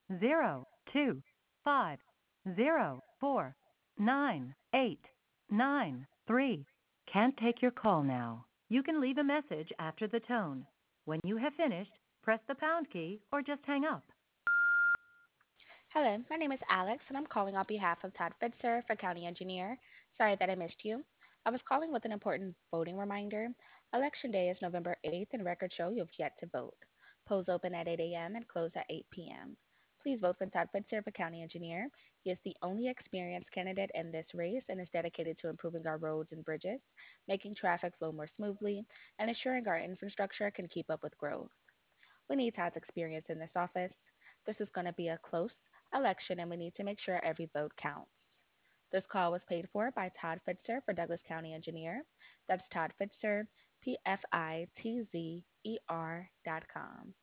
02-504-9893. Can't take your call now. You can leave a message after the tone. When you have finished, press the pound key or just hang up. Hello, my name is Alex, and I'm calling on behalf of Todd Fitzer for County Engineer. Sorry that I missed you. I was calling with an important voting reminder. Election Day is November 8th, and records show you've yet to vote. Polls open at 8 a.m. and close at 8 p.m. Please vote for Todd Fitzer for County Engineer. He is the only experienced candidate in this race and is dedicated to improving our roads and bridges, making traffic flow more smoothly, and ensuring our infrastructure can keep up with growth. We need Todd's experience in this office. This is going to be a close election, and we need to make sure every vote counts. This call was paid for by Todd Fitzer for Douglas County Engineer. That's Todd Fitzer, PFITZER.com.